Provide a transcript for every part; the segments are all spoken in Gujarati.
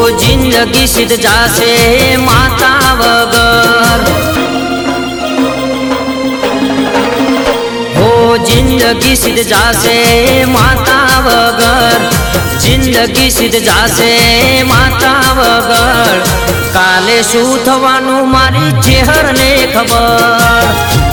જિંદગી સિદ્ધ જાશે માતા વગર, હો જિંદગી સિદ્ધ જાશે માતા વગર, જિંદગી સિદ્ધ જાશે માતા વગર, કાલે શું થવાનું મારી ચહેરને ખબર,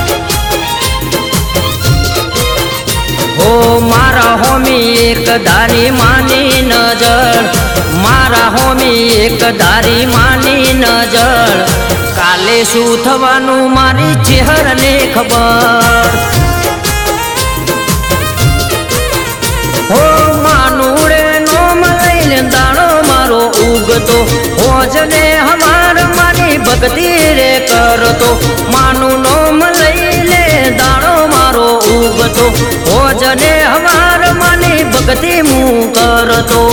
હો મારા હોમી એક ધારી માની નજર, મારા હોમી એક ધારી માની નજર, કાલે શું થવાનું મારી ચહેરને ખબર, હો માનુડે નોમ લઈને દાણો મારો ઉગતો, હોજને હમાર મારી ભક્તિ રે કરતો, માનું નોમ લઈને દાણો મારો ઉગતો, હોજને હમાર માની ભક્તિ હું કરતો,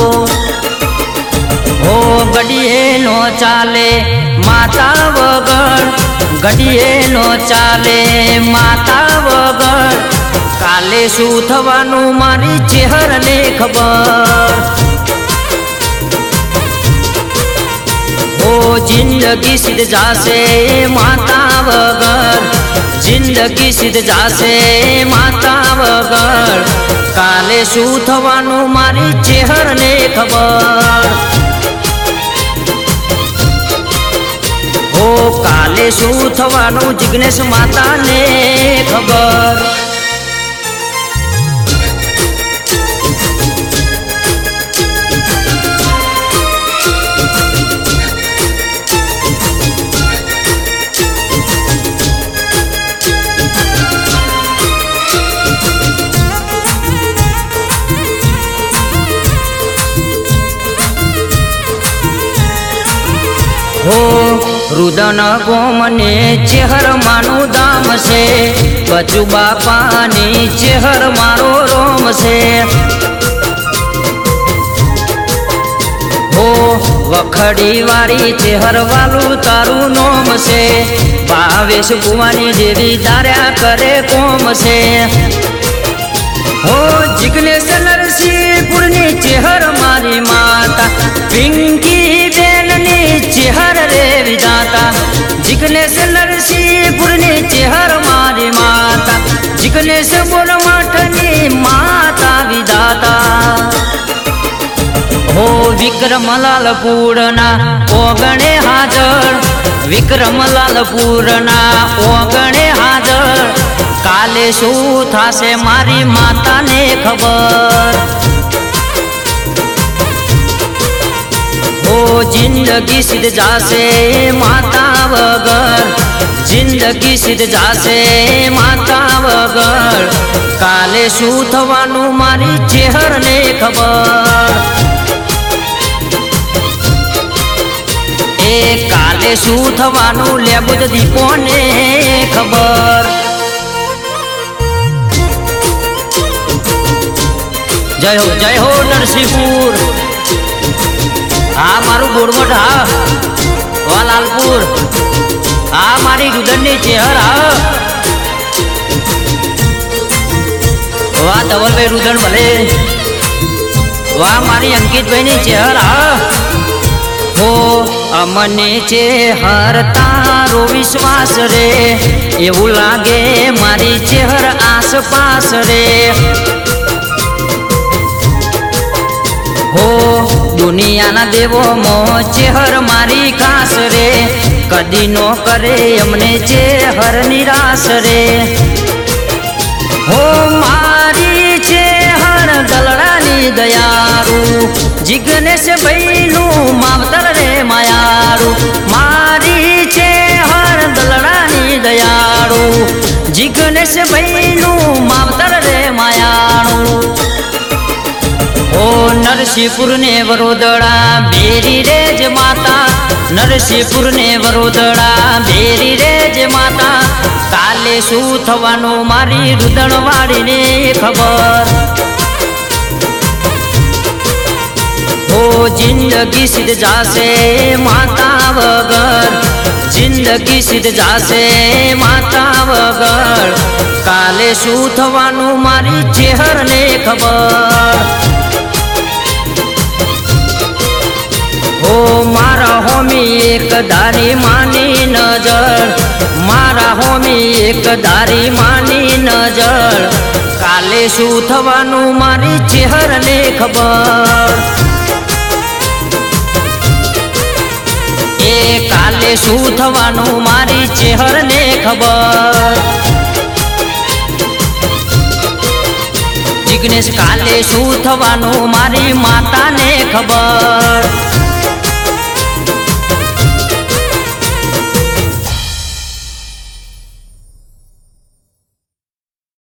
હો ગડીએ નો ચાલે માતા વગર, ગડીએ નો ચાલે માતા વગર, કાલે શું થવાનું મારી ચહેરને ખબર, હો જિંદગી સિદ્ધ જાશે માતા વગર, જિંદગી સિદ્ધ જાશે માતા વગર, કાલે શું થવાનું મારી ચહેરને ખબર, હો કાલે શું થવાનું જિગ્નેશ માતાને ખબર. હો રુદન ગોમને ચેહર માનું દામ છે, બચુ બાપાની ચેહર મારો રોમ છે, હો વખડી વાળી ચેહર વાલું તારું નોમ છે, ભાવેશ ભુવાની દેવી દાર્યા કરે કોમ છે, હો જિગ્નેશ નરસિંહપુરની ચેહર મારી માતા, પિંકી બેનની ચેહર રે વિધાતા, જિગ્નેશ નરસિંહપુરની ચેહર મારી માતા, જિગ્નેશ બોરમઠની માતા વિધાતા, હો વિક્રમલાલ પૂરના ઓગણે હાજર, વિક્રમલાલ પૂરના ઓગણે હાજર, કાલે શું થાશે મારી માતાને ખબર, હો જિંદગી સિદ્ધ જાશે માતા વગર, જિંદગી સિદ્ધ જાશે માતા વગર, કાલે શું થવાનું મારી ચહેરને ખબર, એ કાલે શું થવાનું લેબુદ દીપોને ખબર. જય હો નરસિંહપુર, આ મારું ગોળમઠ, હા વા લાલપુર, આ મારી ગુદરની ચેહર, હા વાહ ધવલભાઈ રુદન ભલે, વાહ મારી અંકિતભાઈની ચેહર, હા હો અમને ચેહર તારો વિશ્વાસ રે, એવું લાગે મારી ચેહર આસપાસ રે, હો દુનિયાના દેવો મો ચેહર મારી ખાસ રે, કદી નો કરે અમને ચેહર નિરાશ રે, હો મારી ચેહર દલડાની દયારું, જિગ્નેશ ભાઈનું માવતર રે માયારું, મારી ચેહર દલડાની દયારું, જિગ્નેશ ભાઈનું માવતર રે માયારું, હો નરસિંહપુર ને વડોદરા બેરી રે જ માતા, નરસિંહપુર ને વડોદરા બેરી રે જ માતા, કાલે શું થવાનું મારી રુદણવાડીને ખબર, હો જિંદગી સિદ્ધ જાશે માતા વગર, જિંદગી સિદ્ધ જાશે માતા વગર, કાલે શું થવાનું મારી ચહેરને ખબર, હો મારા હોમી એક ધારી માની નજર, મારા હોમી એક ધારી માની નજર, કાલે શું થવાનું મારી ચહેરને ખબર, એ કાલે શું થવાનું મારી ચહેરને ખબર, જિગ્નેશ કાલે શું થવાનું મારી માતાને ખબર।